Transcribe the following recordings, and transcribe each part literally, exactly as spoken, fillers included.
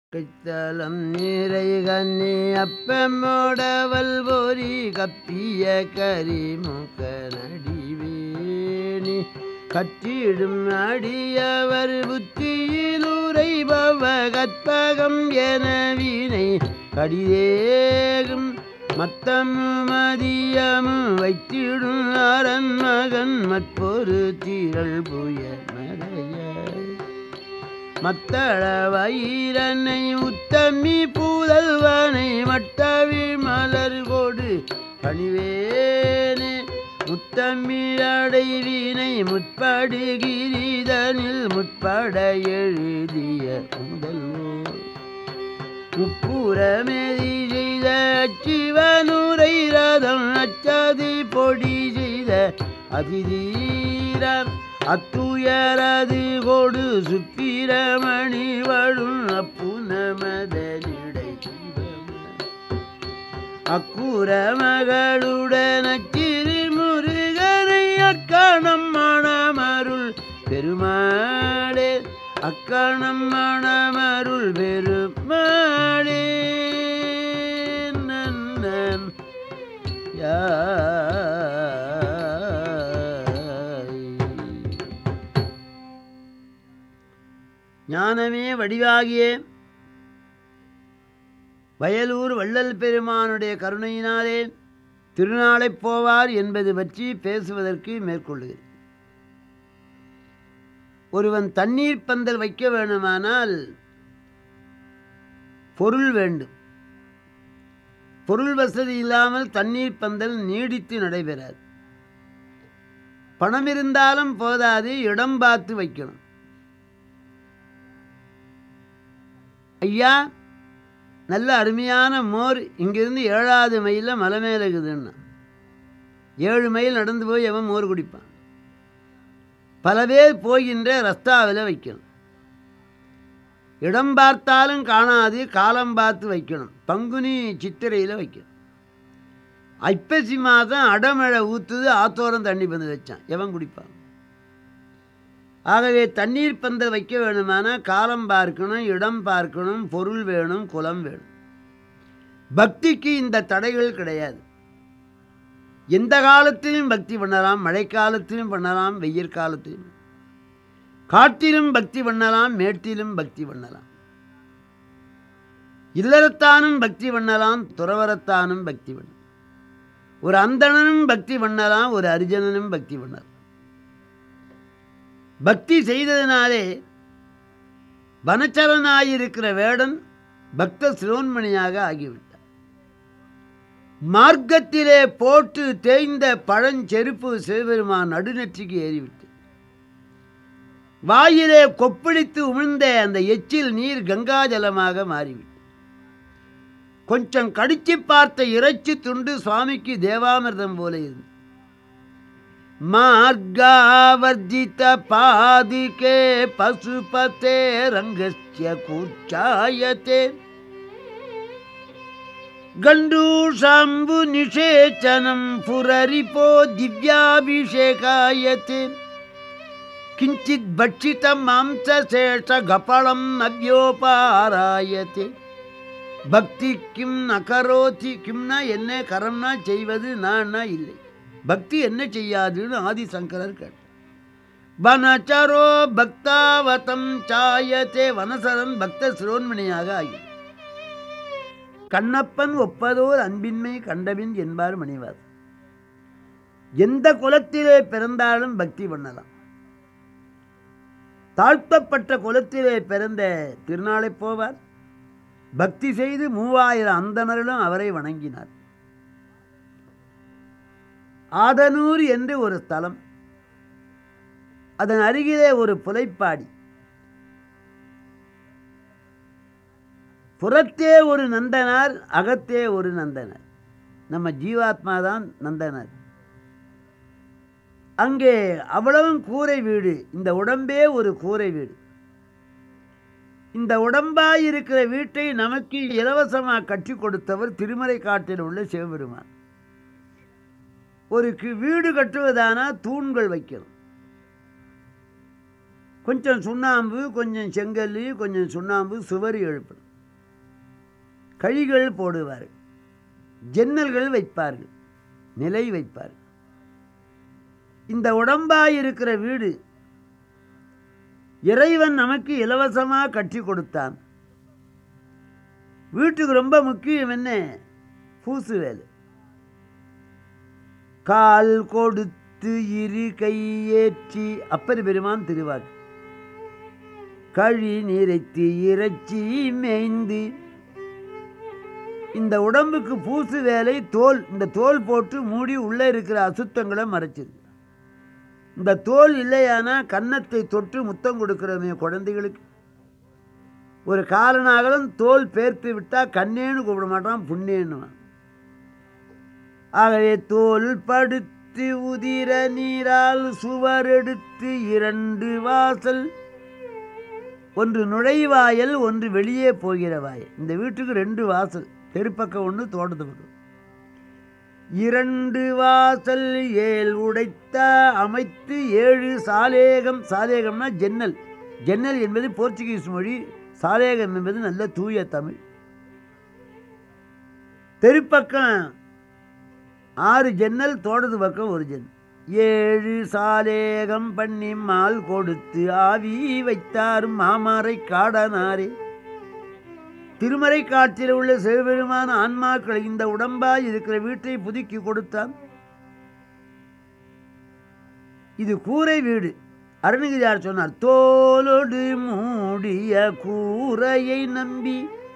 கைத்தலம் நீரை கண்ணி அப்பமோடவல் போரி கப்பிய கரிமுக நடிவேணி கற்றிடும் அடியவர் புத்தியில் உரைபவ கற்பகம் என வீணை கடிதேகும் மத்தமும் மதியமும் வைத்திடும் அரண் மகன் மற்பொரு தீரல் புய மறைய மத்தள வயிரனை உத்தமி பூதல்வனை மட்டவி மலர் கொடு பணிவேனே முத்தமி அடைவினை முற்படுகிரிதனில் முற்பட எழுதிய முதல்வோர் முப்புறமெதி செய்த சிவனுரை ரதம் அச்சதி பொடி செய்த அதிதீரம் அத்துயரது கொடு சுப்பிரமணி வழும் அப்புனமதனிடை அக்குற மகளுடன் அச்சிறு முருகனை அக்கணம் மணமருள் பெருமாளே அக்கணம் மணமருள் பெருமாளே நன்னன் யா ஞானமே வடிவாகிய வயலூர் வள்ளல் பெருமானுடைய கருணையினாலே திருநாளைப் போவார் என்பது பற்றி பேசுவதற்கு மேற்கொள்ளுகிறேன். ஒருவன் தண்ணீர் பந்தல் வைக்க வேண்டுமானால் பொருள் வேண்டும். பொருள் வசதி இல்லாமல் தண்ணீர் பந்தல் நீடித்து நடைபெறாது. பணம் இருந்தாலும் போதாது, இடம் பார்த்து வைக்கணும். ஐயா, நல்ல அருமையான மோர் இங்கிருந்து ஏழாவது மைலில் மலை மேலே இருக்குதுன்னா ஏழு மைல் நடந்து போய் எவன் மோர் குடிப்பான்? பல பேர் போகின்ற ரஸ்தாவில் வைக்கணும். இடம் பார்த்தாலும் காணாது, காலம் பார்த்து வைக்கணும். பங்குனி சித்திரையில் வைக்கணும். ஐப்பசி மாதம் அடமழை ஊற்றுது, ஆத்தோரம் தண்ணி பந்து வச்சான், எவன் குடிப்பான்? ஆகவே தண்ணீர் பந்தல் வைக்க வேணுமானா காலம் பார்க்கணும், இடம் பார்க்கணும், பொருள் வேணும், குலம் வேணும். பக்திக்கு இந்த தடைகள் கிடையாது. எந்த காலத்திலும் பக்தி பண்ணலாம். மழைக்காலத்திலும் பண்ணலாம், வெயில் காலத்திலும், காட்டிலும் பக்தி பண்ணலாம், மேட்டிலும் பக்தி பண்ணலாம். இல்லறத்தானும் பக்தி பண்ணலாம், துறவரத்தானும் பக்தி பண்ணலாம். ஒரு அந்தணனும் பக்தி பண்ணலாம், ஒரு அரிஜனனும் பக்தி பண்ணலாம். பக்தி செய்ததினாலே வனச்சரனாயிருக்கிற வேடன் பக்த சிரோன்மணியாக ஆகிவிட்டார். மார்க்கத்திலே போட்டு தேய்ந்த பழஞ்செருப்பு சிவபெருமான் நடுநெற்றிக்கு ஏறிவிட்டு, வாயிலே கொப்பளித்து உமிழ்ந்த அந்த எச்சில் நீர் கங்காஜலமாக மாறிவிட்டு, கொஞ்சம் கடிச்சு பார்த்த இறைச்சி துண்டு சுவாமிக்கு தேவாமிர்தம் போல இருந்து, மார்காவர்ஜித பாதிகே பசுபதே ரங்கஸ்ய கூச்சாயதே கண்டூஷாம்பு நிஷேச்சனம் புரரிபோ திவ்யாபிஷேகாயதே கிஞ்சித் பட்சிதம் மாம்சசேஷ கபலம் அவ்யோபாராயதே. பக்தி கிம் நகரோதி, கிம்னா என்ன, கரம்னா செய்வது, நான்னா இல்லை. பக்தி என்ன செய்யாதுன்னு ஆதிசங்கரர் கேட்டார். வனச்சரோ பக்தாவதம் சாயத்தே, வனசரன் பக்த சிரோன்மணியாக ஆகி கண்ணப்பன் ஒப்பதோர் அன்பின்மை கண்டபின் என்பார் மணிவார். எந்த குலத்திலே பிறந்தாலும் பக்தி பண்ணலாம். தாழ்த்தப்பட்ட குலத்திலே பிறந்த திருநாளைப் போவார் பக்தி செய்து மூவாயிரம் அந்தணர்களும் அவரை வணங்கினார். ஆதனூர் என்று ஒரு ஸ்தலம், அதன் அருகிலே ஒரு புலைப்பாடி. புறத்தே ஒரு நந்தனார், அகத்தே ஒரு நந்தனார். நம்ம ஜீவாத்மா தான் நந்தனார். அங்கே அவ்வளவும் கூரை வீடு. இந்த உடம்பே ஒரு கூரை வீடு. இந்த உடம்பாயிருக்கிற வீட்டை நமக்கு இலவசமாக கட்டி கொடுத்தவர் திருமறை காட்டில் உள்ள சிவபெருமான். ஒரு வீடு கட்டுவதானா தூண்கள் வைக்கணும். கொஞ்சம் சுண்ணாம்பு, கொஞ்சம் செங்கல், கொஞ்சம் சுண்ணாம்பு, சுவர் எழுப்பணும். கழிகள் போடுவார்கள், ஜன்னல்கள் வைப்பார்கள், நிலை வைப்பார்கள். இந்த உடம்பாயிருக்கிற வீடு இறைவன் நமக்கு இலவசமாக கட்டி கொடுத்தான். வீட்டுக்கு ரொம்ப முக்கியம் என்ன? பூசு வேலை. கால் கொடுத்து இரு கையேற்றி, அப்பர் பெருமான் திருவாக்கு. கழி நிறைத்து இறைச்சி மேய்ந்து, இந்த உடம்புக்கு பூசு வேலை தோல். இந்த தோல் போட்டு மூடி உள்ளே இருக்கிற அசுத்தங்களை மறைச்சிது. இந்த தோல் இல்லையானா கன்னத்தை தொட்டு முத்தம் கொடுக்கிறோமே குழந்தைகளுக்கு, ஒரு காலனாகலும் தோல் பேர்த்து விட்டால் கண்ணேன்னு கூப்பிட மாட்டான், புண்ணேன்னுவான். ஆகவே தோல் படுத்து உதிர நீரால் சுவர் எடுத்து இரண்டு வாசல், ஒன்று நுழைவாயல், ஒன்று வெளியே போகிற வாயல். இந்த வீட்டுக்கு ரெண்டு வாசல், தெருப்பக்கம் ஒன்று, தோட்டத்து பக்கம். இரண்டு வாசல் ஏழு உடைத்த அமைத்து ஏழு சாலேகம். சாலேகம்னா ஜன்னல். ஜன்னல் என்பது போர்ச்சுகீஸ் மொழி, சாலேகம் என்பது நல்ல தூய தமிழ். தெருப்பக்கம் ஆறு ஜன்னல், தோட்டத்து பக்கம் ஒரு ஜன்னல். ஏழு சாலேகம் பண்ணி மால் கொடுத்து ஆவி வைத்தாரும் மாமரை காடனாரே. திருமறை காட்சியில் உள்ள சிவபெருமான ஆன்மாக்களை இந்த உடம்பாய் இருக்கிற வீட்டை புதுக்கி கொடுத்தான். இது கூரை வீடு. அருணகிரியார் சொன்னார், தோலோடு மூடிய கூரையை நம்பி.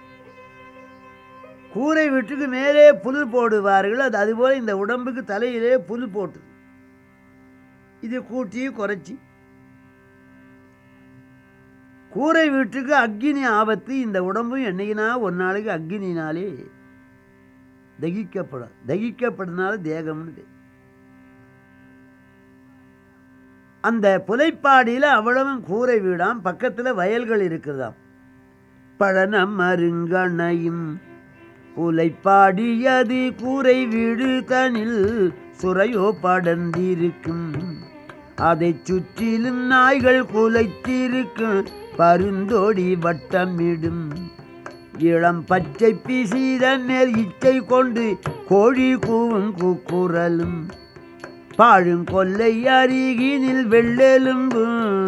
கூரை வீட்டுக்கு மேலே புல் போடுவார்கள், அது அதுபோல இந்த உடம்புக்கு தலையிலே புல் போட்டு இது கூட்டி குறைச்சி. கூரை வீட்டுக்கு அக்னி ஆபத்து. இந்த உடம்பும் என்னைக்குனா ஒரு நாளைக்கு அக்னினாலே தகிக்கப்படும். தகிக்கப்படுனால தேகம்னு. அந்த புலைப்பாடியில் அவ்வளவும் கூரை வீடாம். பக்கத்தில் வயல்கள் இருக்குதாம். பழனம் மருங்கணையும் புலைப்பாடியது கூரை வீடு தனில் சுரையோ படர்ந்திருக்கும். அதை சுற்றிலும் நாய்கள் குலைத்திருக்கும் பருந்தோடி வட்டமிடும். இளம் பச்சை பிசீத மேல் இச்சை கொண்டு கோழி கூவும் கூக்குரலும். பாழும் கொல்லை அருகினில் வெள்ளெலும்பு.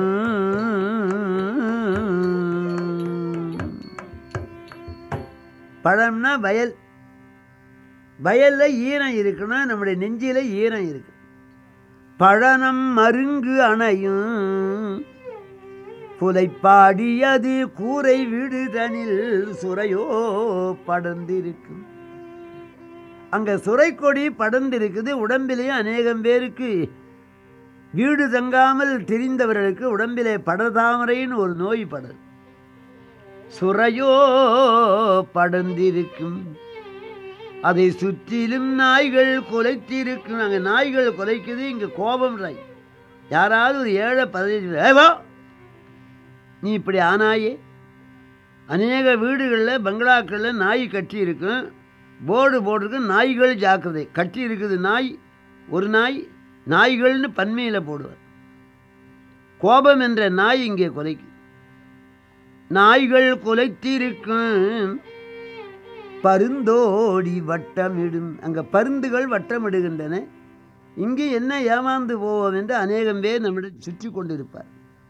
பழம்னா வயல். வயல்ல ஈரம் இருக்குன்னா நம்முடைய நெஞ்சில ஈரம் இருக்கு. பழனம் மருங்கு அணையும் புலைப்பாடியது கூரை வீடு தனில் சுரையோ படர்ந்திருக்கும். அங்க சுரைக்கொடி படர்ந்திருக்குது. உடம்பிலேயே அநேகம் பேருக்கு வீடு தங்காமல் திரிந்தவர்களுக்கு உடம்பிலே படர்தாமரைன்னு ஒரு நோய் படர். சுரையோ படர்ந்திருக்கும். அதை சுற்றிலும் நாய்கள் கொலைத்திருக்கும். அங்கே நாய்கள் கொலைக்குது. இங்கே கோபம் ராய். யாராவது ஒரு ஏழை பதினஞ்சு ஏவோ நீ இப்படி ஆனாயே. அநேக வீடுகளில் பங்களாக்களில் நாய் கட்டி இருக்கும். போர்டு போட்டிருக்கு, நாய்கள் ஜாக்கிரதை. கட்டி இருக்குது நாய், ஒரு நாய், நாய்கள்னு பன்மையில் போடுவார். கோபம் என்ற நாய் இங்கே கொலைக்கு. நாய்கள் கொலைத்திருக்கும் பருந்தோடி வட்டமிடும். அங்கே பருந்துகள் வட்டமிடுகின்றன. இங்கே என்ன ஏமாந்து போவோம் என்று அநேகம் பேர் நம்மிடம் சுற்றி கொண்டிருப்பார்.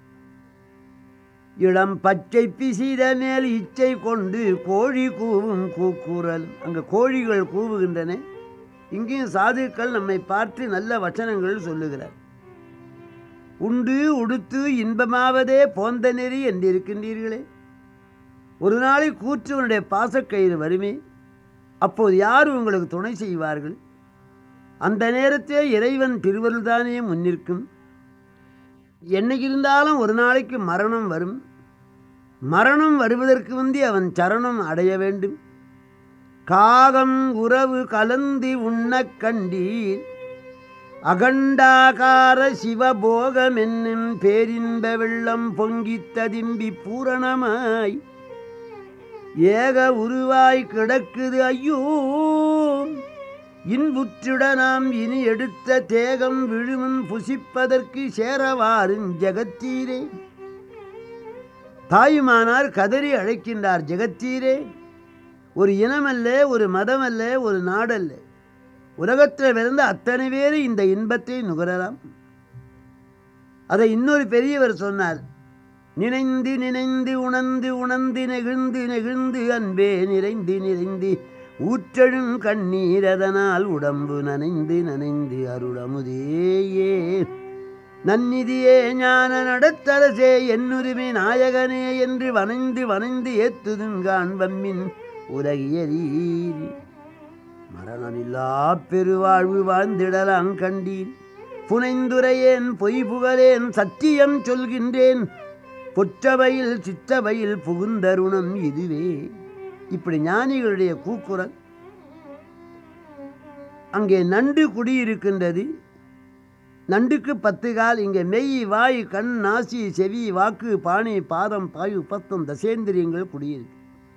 இளம் பச்சை பிசித மேல் இச்சை கொண்டு கோழி கூவும் கூக்குரல். அங்கே கோழிகள் கூவுகின்றன. இங்கேயும் சாதுக்கள் நம்மை பார்த்து நல்ல வச்சனங்கள் சொல்லுகிறார். உண்டு உடுத்து இன்பமாவதே போந்த நெறி என்றிருக்கின்றீர்களே. ஒரு நாளை கூற்றுவனுடைய பாசக்கயிறு வருமே, அப்போது யார் உங்களுக்கு துணை செய்வார்கள்? அந்த நேரத்தே இறைவன் திருவருள்தானே முன்னிற்கும். என்னைக்கு இருந்தாலும் ஒரு நாளைக்கு மரணம் வரும். மரணம் வருவதற்கு முந்தி அவன் சரணம் அடைய வேண்டும். காகம் உறவு கலந்து உண்ண கண்டீர் அகண்டாகார சிவபோகம் என்னும் பேரின்ப வெள்ளம் பொங்கி ததிம்பி பூரணமாய் ஏக உருவாய் கிடக்குது. ஐயோ இன்புற்றிட நாம் இனி எடுத்த தேகம் விழுமுன் புசிப்பதற்கு சேரவாரும் ஜெகத்தீரே. தாயுமானார் கதறி அழைக்கின்றார், ஜெகத்தீரே ஒரு இனமல்ல, ஒரு மதமல்ல, ஒரு நாடல்ல. உலகத்தில் பிறந்த அத்தனை பேர் இந்த இன்பத்தை நுகரலாம். அதை இன்னொரு பெரியவர் சொன்னார். நினைந்து நினைந்து உணர்ந்து உணர்ந்து நெகிழ்ந்து நெகிழ்ந்து அன்பே நிறைந்து நிறைந்து ஊற்றழும் கண்ணீர் அதனால் உடம்பு நனைந்து நனைந்து அருளமுதேயே நன்னிதியே ஞான நடத்தரசே என்னுரிமை நாயகனே என்று வனைந்து வனைந்து ஏத்துதுங்கான் வம்மின் உலகியரீர் மரணமில்லா பெருவாழ்வு வாழ்ந்திடலாம் கண்டீர். புனைந்துரையேன் பொய் புகழேன் சத்தியம் சொல்கின்றேன் பொற்றவையில் சிற்றவையில் புகுந்தருணம் இதுவே. இப்படி ஞானிகளுடைய கூக்குரல். அங்கே நண்டு குடியிருக்கின்றது. நண்டுக்கு பத்து கால். இங்கே மெய் வாய் கண் நாசி செவி வாக்கு பாணி பாதம் பாயு பத்தம் தசேந்திரியங்கள் குடியிருக்கு.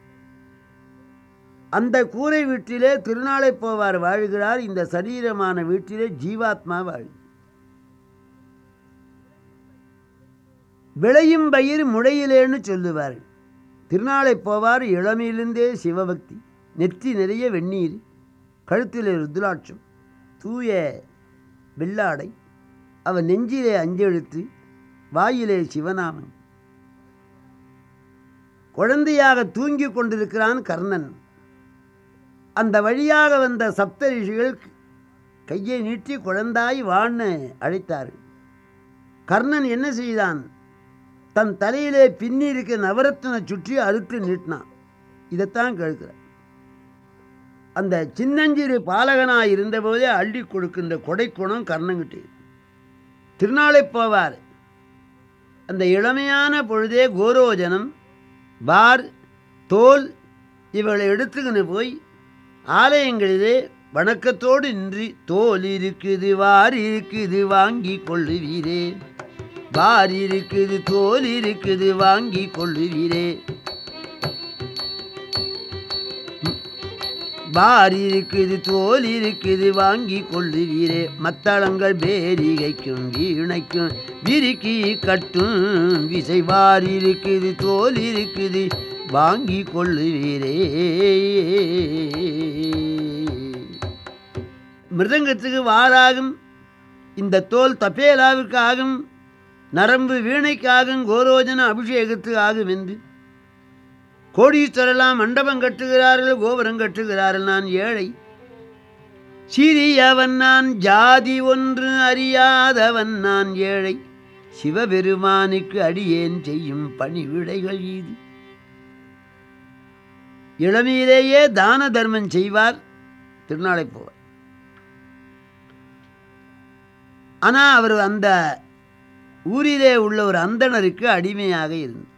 அந்த கூரை வீட்டிலே திருநாளை போவார் வாழ்கிறார். இந்த சரீரமான வீட்டிலே ஜீவாத்மா வாழ். விளையும் பயிர் முளையிலேன்னு சொல்லுவார்கள். திருநாளை போவார் இளமையிலிருந்தே சிவபக்தி, நெற்றி நிறைய வெந்நீர், கழுத்திலே ருத்ராட்சம், தூய வெள்ளாடை, அவன் நெஞ்சிலே அஞ்செழுத்து, வாயிலே சிவநாமம். குழந்தையாக தூங்கி கொண்டிருக்கிறான் கர்ணன். அந்த வழியாக வந்த சப்த ரிஷிகள் கையை நீட்டி குழந்தாய் வான்னு அழைத்தார்கள். கர்ணன் என்ன செய்தான்? தன் தலையிலே பின்னி இருக்க நவரத்தினை சுற்றி அறுத்து நீட்டினான். இதைத்தான் கேட்கிறார். அந்த சின்னஞ்சிறு பாலகனாய் இருந்தபோதே அள்ளி கொடுக்கின்ற கொடைக்குணம் கர்ணங்கிட்டே. திருநாளை போவார் அந்த இளமையான பொழுதே கோரோஜனம் பார் தோல் இவளை எடுத்துக்கின்னு போய் ஆலயங்களிலே வணக்கத்தோடு நின்று தோல் இருக்குது வார் இருக்குது வாங்கி கொள்ளுவீரே, வார் இருக்குது தோல் இருக்குது வாங்கி கொள்ளுவீரே, வார் இருக்குது தோல் இருக்குது வாங்கி கொள்ளுவீரே, மத்தளங்கள் பேரிகைக்கும் வீணைக்கும் விரிக்கி கட்டும் விசை வார் இருக்குது தோல் இருக்குது வாங்கி கொள்ளுவீரே. மிருதங்கத்துக்கு வாராகும், இந்த தோல் தப்பேலாவுக்கு ஆகும், நரம்பு வீணைக்காகும், கோரோஜன அபிஷேகத்துக்கு ஆகும் என்று கோடீஸ்வரெல்லாம் மண்டபம் கட்டுகிறார்கள், கோபுரம் கட்டுகிறார்கள். நான் ஏழை சிறியவன், நான் ஜாதி ஒன்று அறியாதவன், நான் ஏழை சிவபெருமானுக்கு அடியேன் செய்யும் பணிவிடைகள் இது. இளமையிலேயே தான தர்மம் செய்வார் திருநாளை போவார். ஆனால் அவர் அந்த ஊரிலே உள்ள ஒரு அந்தணருக்கு அடிமையாக இருந்தார்,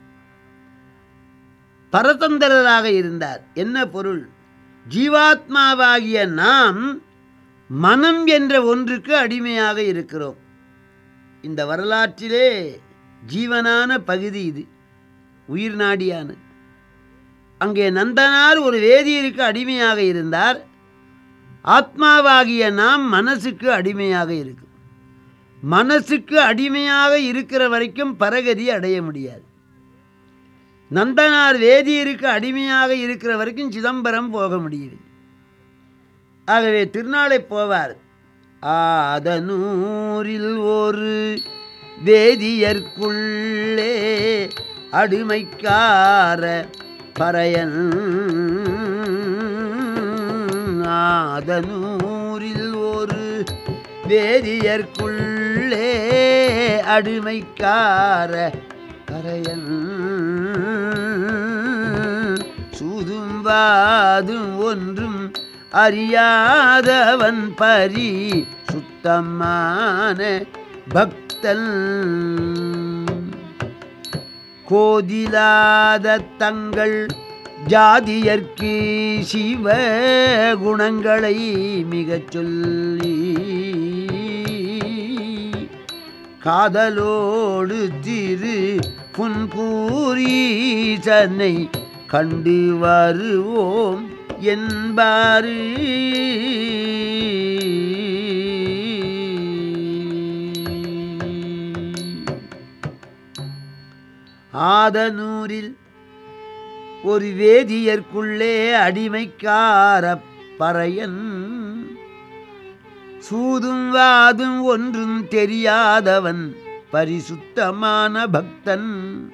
பரதந்திரராக இருந்தார். என்ன பொருள்? ஜீவாத்மாவாகிய நாம் மனம் என்ற ஒன்றுக்கு அடிமையாக இருக்கிறோம். இந்த வரலாற்றிலே ஜீவனான பகுதி இது, உயிர் நாடியானது. அங்கே நந்தனார் ஒரு வேதியருக்கு அடிமையாக இருந்தார். ஆத்மாவாகிய நாம் மனசுக்கு அடிமையாக இருக்கும். மனசுக்கு அடிமையாக இருக்கிற வரைக்கும் பரகதி அடைய முடியாது. நந்தனார் வேதியருக்கு அடிமையாக இருக்கிற வரைக்கும் சிதம்பரம் போக முடியுது. ஆகவே திருநாளை போவார். ஆதனூரில் ஒரு வேதியர்க்குள்ளே அடிமைக்கார பறையன், ஆதனூரில் ஒரு வேதியர்க்குள்ளே அடிமைக்கார பறையன், சூதும்பாதும் ஒன்றும் அறியாதவன் பரி சுத்தமான பக்தன், கோதிலாத தங்கள் ஜாதியர்க்கு சிவ குணங்களை மிகச் சொல்லி காதலோடு திரு புன்கூரீசனை கண்டு வருவோம் என்பாரு. ஆதனூரில் ஒரு வேதியர்க்குள்ளே அடிமைக்கார பறையன் சூதும் வாதும் ஒன்றும் தெரியாதவன் பரிசுத்தமான பக்தன்.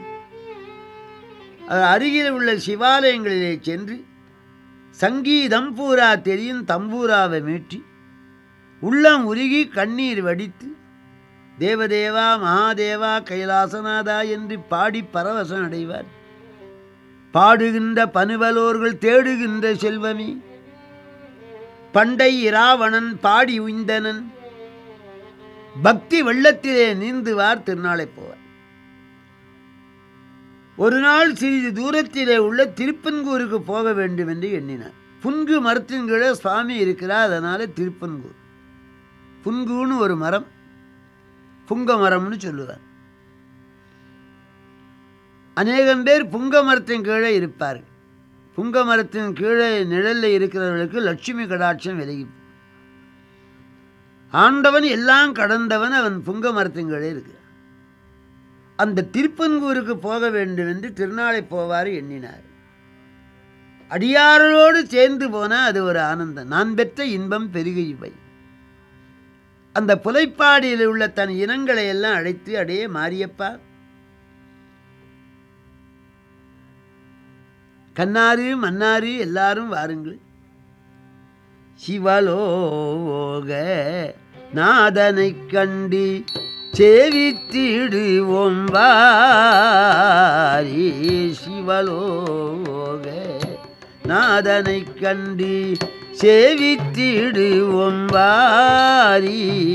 அருகில் உள்ள சிவாலயங்களிலே சென்று சங்கீதம் பூரா தெரியும் தம்பூராவை மீட்டி உள்ளம் உருகி கண்ணீர் வடித்து தேவதேவா மகாதேவா கைலாசநாதா என்று பாடி பரவசம் அடைவார். பாடுகின்ற பனுவலோர்கள் தேடுகின்ற செல்வமே பண்டை இராவணன் பாடி உய்ந்தனன் பக்தி வெள்ளத்திலே நீந்துவார் திருநாளை போவார். ஒரு நாள் சிறிது தூரத்திலே உள்ள திருப்பன்கூருக்கு போக வேண்டும் என்று எண்ணினார். புன்கு மரத்தின் கீழே சுவாமி இருக்கிறார், அதனால திருப்பன்கூர். புன்குன்னு ஒரு மரம், புங்க மரம்னு சொல்லுவார். அநேகம் பேர் புங்க மரத்தின் கீழே இருப்பார்கள். புங்க மரத்தின் கீழே நிழலில் இருக்கிறவர்களுக்கு லட்சுமி கடாட்சம் விலகி. ஆண்டவன் எல்லாம் கடந்தவன், அவன் புங்க மரத்தின் கீழே இருக்கிறான். அந்த திருப்பன்கூருக்கு போக வேண்டும் என்று திருநாளை போவார் எண்ணினார். அடியாரோடு சேர்ந்து போனால் அது ஒரு ஆனந்தம். நான் பெற்ற இன்பம் பெருக இவை. அந்த புலைப்பாடியில் உள்ள தன் இனங்களை எல்லாம் அழைத்து, அடையே மாரியப்பா, கண்ணாறு மன்னாறு எல்லாரும் வாருங்கள், சிவலோக நாதனை கண்டு சேவித்திடுவோம் வாரி. சிவலோக நாதனை கண்டு சேவித்திடுவோம் வாரி.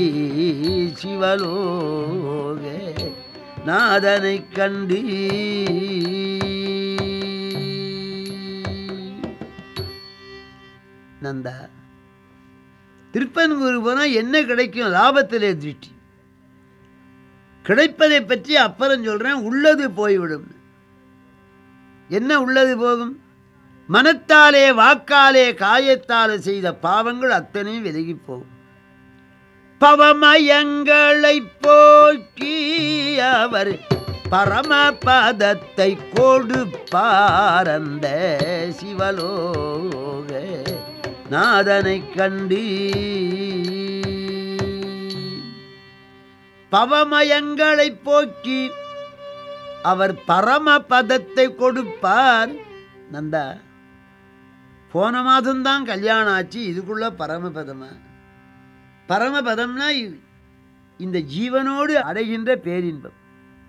சிவலோக நாதனை கண்டு நந்தா திருப்பன்கூர் போனால் என்ன கிடைக்கும்? லாபத்திலே திருஷ்டி. கிடைப்பதை பற்றி அப்புறம் சொல்றேன். உள்ளது போய்விடும். என்ன உள்ளது போகும்? மனத்தாலே வாக்காலே காயத்தாலே செய்த பாவங்கள் அத்தனையும் விலகி போகும். பவமயங்களை போக்கி அவர் பரமபதத்தை கொடுப்பாரந்த சிவலோக நாதனை கண்டு. பவமயங்களை போக்கி அவர் பரமபதத்தை கொடுப்பார். நந்தா, போன மாதம்தான் கல்யாணம் ஆச்சு, இதுக்குள்ள பரமபதமா? பரமபதம்னா இந்த ஜீவனோடு அடைகின்ற பேரின்பம்.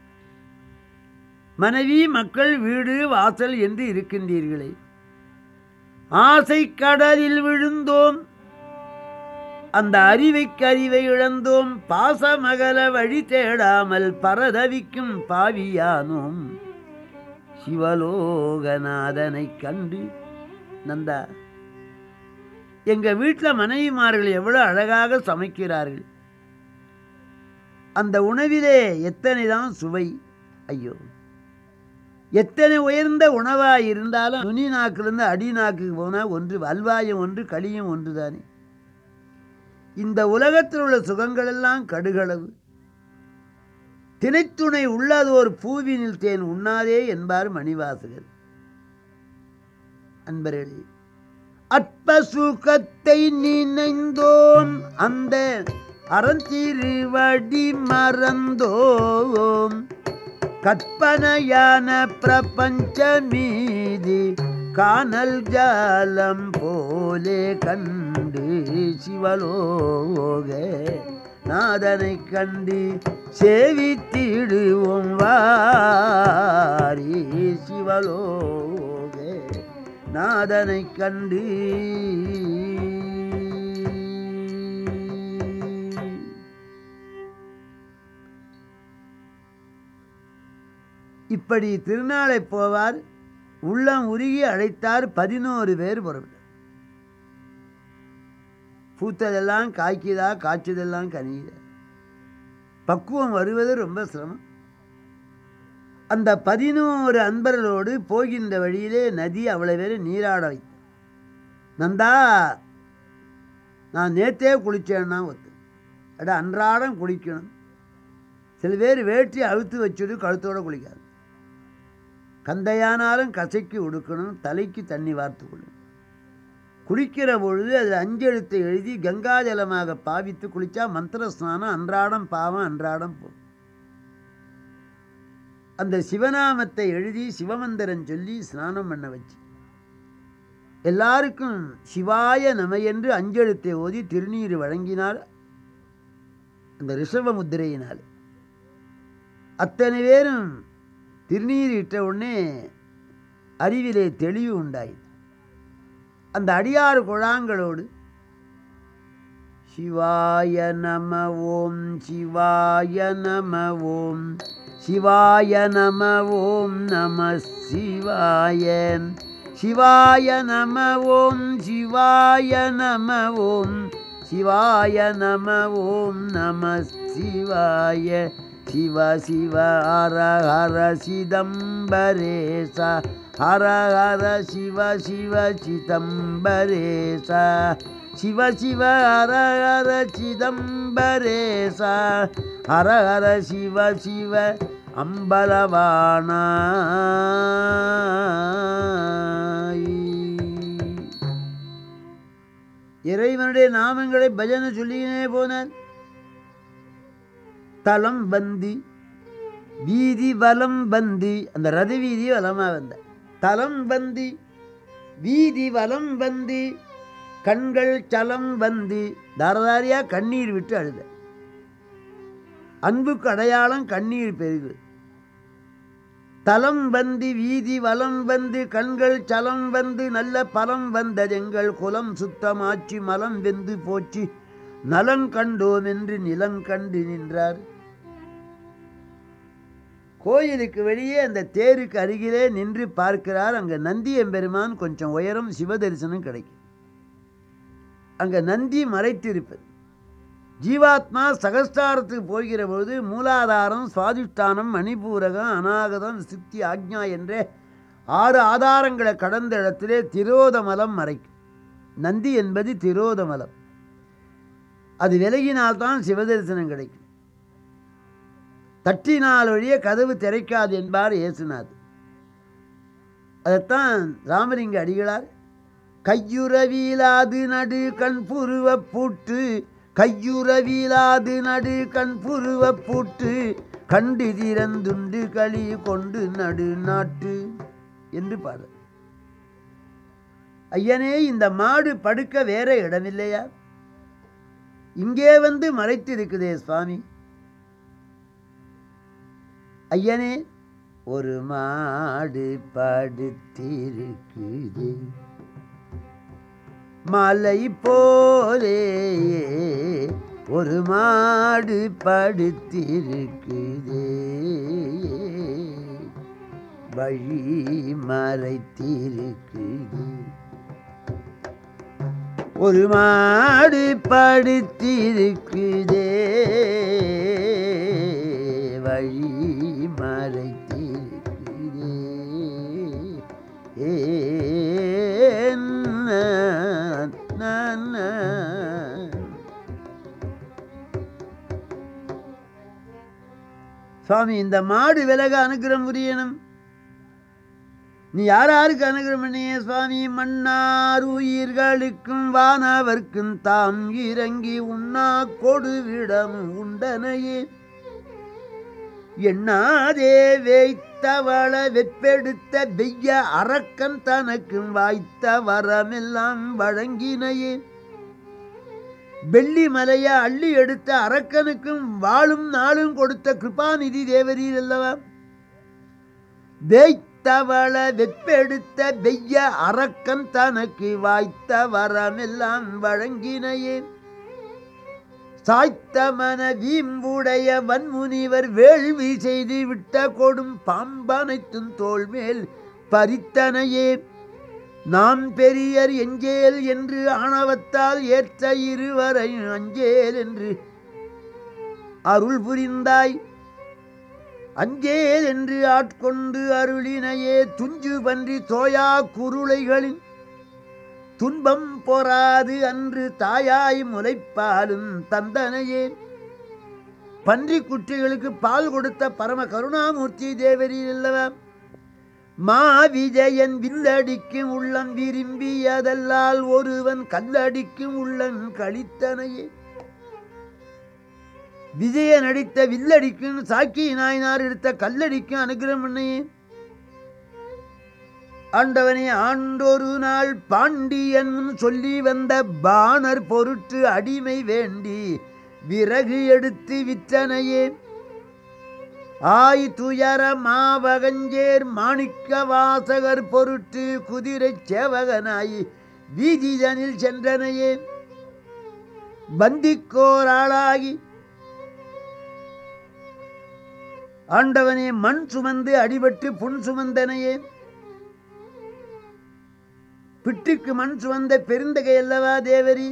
மனைவி மக்கள் வீடு வாசல் என்று இருக்கின்றீர்களே, ஆசை கடலில் விழுந்தோம், அந்த அறிவைக்கு அறிவை இழந்தோம், பாசமகல வழி தேடாமல் பரதவிக்கும் பாவியானோம். சிவலோகநாதனை கண்டு. நந்தா, எங்க வீட்டில் மனைவிமார்கள் எவ்வளவு அழகாக சமைக்கிறார்கள். அந்த உணவிலே எத்தனை தான் சுவை! ஐயோ, எத்தனை உயர்ந்த உணவாக இருந்தாலும் நுனி நாக்கிலிருந்து அடி நாக்குக்கு போனால் ஒன்று அல்வாயம் ஒன்று, களியும் ஒன்று தானே. இந்த உலகத்தில் உள்ள சுகங்கள் எல்லாம் கடுகளவு. திணைத்துணை உள்ளதோர் பூவினில் தேன் உண்ணாதே என்பார் மணிவாசகர். அன்பர்களே, அற்ப சுகத்தை நினைந்தோம், அந்த அறந்திருவடி மறந்தோம், கற்பனையான பிரபஞ்ச மீதி காணல் ஜாலம் போலே கண்டு. சிவலோக நாதனை கண்டு சேவித்திடுவோம் வாரி. சிவலோக நாதனை கண்டு. இப்படி திருநாளை போவார். உள்ளம் உருகி அழைத்தார். பதினோரு பேர் புறப்பட்டார். பூத்ததெல்லாம் காய்க்குதா, காய்ச்சதெல்லாம் கனியுதா. பக்குவம் வருவது ரொம்ப சிரமம். அந்த பதினோரு அன்பர்களோடு போகின்ற வழியிலே நதி அவ்வளோ பேர் நீராட வைத்த. நந்தா, நான் நேற்றே குளித்தேன்னா ஒத்து. அட, அன்றாடம் குளிக்கணும். சில பேர் வேட்டி அழுத்து வச்சுட்டு கழுத்தோடு குளிக்காது. கந்தையானாலும் கசைக்கு உடுக்கணும், தலைக்கு தண்ணி வார்த்து கொள்ளணும். குளிக்கிற பொழுது அது அஞ்செழுத்தை எழுதி கங்காஜலமாக பாவித்து குளித்தா மந்திர ஸ்நானம் அன்றாடம் பாவம் அன்றாடம் போகும். அந்த சிவநாமத்தை எழுதி சிவமந்திரம் சொல்லி ஸ்நானம் பண்ண வச்சு எல்லாருக்கும் சிவாய நம என்று அஞ்செழுத்தை ஓதி திருநீர் வழங்கினால் அந்த ரிஷப முத்திரையினால் அத்தனை பேரும் திருநீர் இட்ட உடனே அறிவிலே தெளிவு உண்டாயிற்று. அந்த அடியாறு குழாங்களோடு சிவாய நம ஓம் சிவாய நம ஓம் சிவாய நம ஓம் நம சிவாய சிவாய நம ஓம் சிவாய நம ஓம் சிவாய நம ஓம் நம சிவாய சிவ சிவ ஹர ஹர சிதம்பரேச ஹர ஹர சிவ சிவ சிதம்பரேச சிவ சிவ ஹர ஹர சிதம்பரேச ஹர ஹர சிவ சிவ அம்பலவானா. இறைவனுடைய நாமங்களை பஜனை சொல்லினே போனார். தலம் பந்தி வீதி வலம் பந்தி, அந்த ரத வீதி வலமாக வந்த தலம் பந்தி வீதி வலம் பந்தி கண்கள் சலம் பந்தி, தாரதாரியா கண்ணீர் விட்டு அழுத. அன்புக்கு அடையாளம் கண்ணீர் பெருகு. தலம் வந்து வீதி வலம் வந்து கண்கள் சலம் வந்து நல்ல பலம் வந்ததெங்கள் குலம் சுத்தமாச்சு மலம் வெந்து போச்சு நலம் கண்டோம் என்று நிலம் கண்டு நின்றார். கோயிலுக்கு வெளியே அந்த தேருக்கு அருகிலே நின்று பார்க்கிறார். அங்கே நந்தி எம்பெருமான் கொஞ்சம் உயரம் சிவதரிசனம் கிடைக்கும். அங்கே நந்தி மறைத்திருப்பது. ஜீவாத்மா சகஸ்தாரத்துக்கு போகிற பொழுது மூலாதாரம் சுவாதிஷ்டானம் மணிபூரகம் அநாகதம் சித்தி ஆக்ஞா என்ற ஆறு ஆதாரங்களை கடந்த இடத்திலே திரோதமலம் மறைக்கும். நந்தி என்பது திரோதமலம். அது விலகினால்தான் சிவதரிசனம் கிடைக்கும். தட்டினால் வழிய கதவு திறக்காது என்பார் இயேசுநாத். அதைத்தான் ராமலிங்க அடிகளார் கையுறவிலாது நடு கண் புருவ பூட்டு கையுறவிலாது நடு கண் புருவ பூட்டு கண்டு திறந்துண்டு களி கொண்டு நடு நாட்டு என்று பாட. ஐயனே, இந்த மாடு படுக்க வேற இடமில்லையா? இங்கே வந்து மறைத்திருக்குதே சுவாமி. ஐயனே, ஒரு மாடு படுத்திருக்குதே மலை போலே, ஒரு மாடு படுத்திருக்குதே வழி மறைத்திருக்குதே. ஒரு மாடு படுத்திருக்குதே வழி மறைத்திருக்குதே. ஏ சுவாமி, இந்த மாடு விலக அனுகிரகம் புரியணும். நீ யார் யாருக்கு அனுகிரகம் பண்ணிய சுவாமி? மன்னார் உயிர்களுக்கும் வானவர்க்கும் தாம் இறங்கி உண்ணா கொடுவிடம் உண்டனையே எண்ணாதே வைத்தவள வெப்பெடுத்த வெய்ய அரக்கன் தனக்கும் வாய்த்த வரமெல்லாம் வழங்கினையே. வெள்ளி மலைய அள்ளி எடுத்த அரக்கனுக்கும் வாழும் நாளும் கொடுத்த கிருபாநிதி தேவரீர் அல்லவா? வைத்தவள வெப்பெடுத்த வெய்ய அரக்கன் தனக்கு வாய்த்த வரமெல்லாம் வழங்கினையே. சாய்த்த மன வீம்புடைய வன்முனிவர் வேள்வி செய்து விட்ட கொடும் பாம்பனைத்தும் தோல் மேல் பறித்தனையே. நாம் பெரியர் எஞ்சேல் என்று ஆணவத்தால் ஏற்ற இருவரை அஞ்சேல் என்று அருள் புரிந்தாய். அஞ்சேல் என்று ஆட்கொண்டு அருளினையே. துஞ்சு பன்றி தோயா குருளைகளின் துன்பம் பொறாது அன்று தாயாய் முளைப்பாலும் தந்தனையே. பன்றி குட்டிகளுக்கு பால் கொடுத்த பரம கருணாமூர்த்தி தேவரீர் அல்லவா? மாவிஜயன் வில்லடிக்கும் உள்ளம் விரும்பியதல்லால் ஒருவன் கல்லடிக்கும் உள்ளம் கழித்தனையே. விஜயன் அடித்த வில்லடிக்கும் சாக்கி நாயனார் எடுத்த கல்லடிக்கும் அனுகிரகம் பண்ணையே. ஆண்டவனே, ஆண்டொரு நாள் பாண்டியன் சொல்லி வந்த பாணர் பொருட்டு அடிமை வேண்டி விறகு எடுத்து விற்றனையே. ஆய் துயர மாவகஞ்சேர் மாணிக்க வாசகர் பொருட்டு குதிரை சேவகனாய் வீதிதனில் சென்றனையே. பந்திக்கோராளாகி ஆண்டவனே, மண் சுமந்து அடிபட்டு புண் சுமந்தனையே. பிட்டுக்கு மண் சுமந்த பெருந்தகை அல்லவா தேவரி.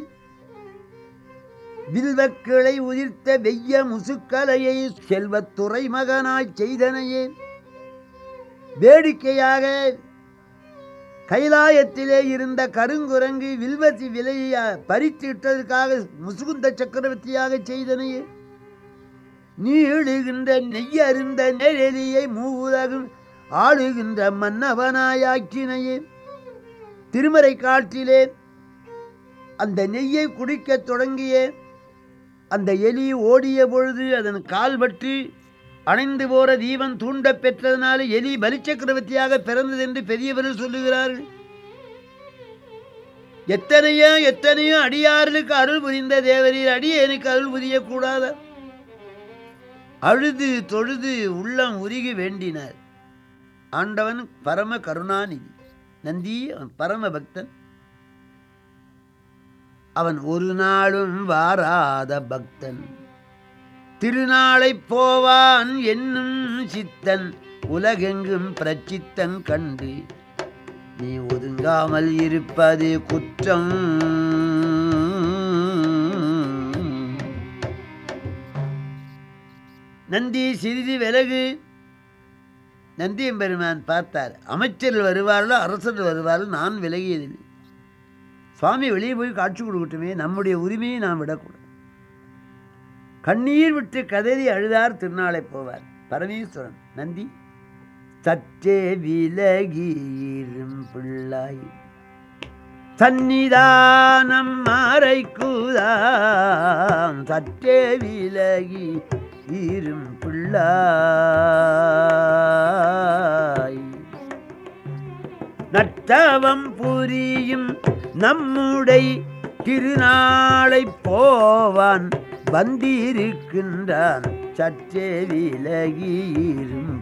வில்வக்கிளை உதிர்த்த வெய்ய முசுக்கலையை செல்வத்துறை மகனாய் செய்தனையே. வேடிக்கையாக கைலாயத்திலே இருந்த கருங்குரங்கு வில்வத்தி விலையை பறித்திட்டதற்காக முசுகுந்த சக்கரவர்த்தியாக செய்தனையே. நீழுகின்ற நெய்யருந்த நெழலியை மூவுலகும் ஆளுகின்ற மன்னவனாயாக்கினையே. திருமறை காட்டிலே அந்த நெய்யை குடிக்கத் தொடங்கிய அந்த எலி ஓடிய பொழுது அதன் கால்பட்டு அணைந்து போற தீபம் தூண்ட பெற்றதனால எலி பலிச்சக்கரவர்த்தியாக பிறந்தது என்று பெரியவர்கள் சொல்லுகிறார்கள். எத்தனையோ எத்தனையோ அடியார்களுக்கு அருள் புரிந்த தேவரீர் அடியேனுக்கு அருள் புரியக்கூடாத. அழுது தொழுது உள்ளம் உருகி வேண்டினார். ஆண்டவன் பரம கருணாநிதி. நந்தி அவன் பரம பக்தன். அவன் ஒரு நாளும் வாராத பக்தன். திருநாளை போவான் என்னும் சித்தன் உலகெங்கும் பிரச்சித்தன் கண்டு நீ ஒதுங்காமல் இருப்பது குற்றம். நந்தி சிறிது விலகு. நந்தியம்பெருமான் பார்த்தார். அமைச்சர்கள் வருவார்களோ அரசர்கள் வருவார்கள், நான் விலகியதில்லை. சுவாமி வெளியே போய் காட்சி கொடுக்கட்டுமே, நம்முடைய உரிமையை நாம் விடக்கூடாது. கண்ணீர் விட்டு கதறி அழுதார். திருநாளை போவார் பரமேஸ்வரன். நந்தி சற்றே விலகிரும் பிள்ளாய் சந்நிதானம் மறைக்குதாம். சற்றே விலகி இரும் பிள்ளாய் நட்டவம் புரியும் நம்முடைய திருநாளை போவான் வந்திருக்கின்றான். சற்றே விலகிரும்